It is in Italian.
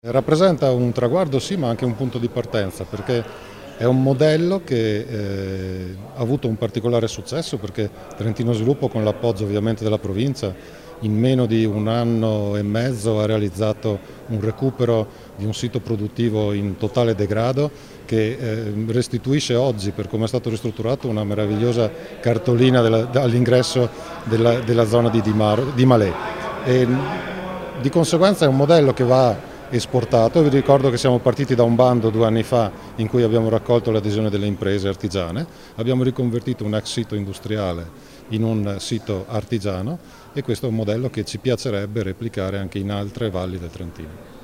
Rappresenta un traguardo sì, ma anche un punto di partenza, perché è un modello che ha avuto un particolare successo, perché Trentino Sviluppo, con l'appoggio ovviamente della provincia, in meno di un anno e mezzo ha realizzato un recupero di un sito produttivo in totale degrado che restituisce oggi, per come è stato ristrutturato, una meravigliosa cartolina all'ingresso della zona di Malé. E, di conseguenza è un modello che va esportato. Vi ricordo che siamo partiti da un bando 2 anni fa in cui abbiamo raccolto l'adesione delle imprese artigiane, abbiamo riconvertito un ex sito industriale in un sito artigiano e questo è un modello che ci piacerebbe replicare anche in altre valli del Trentino.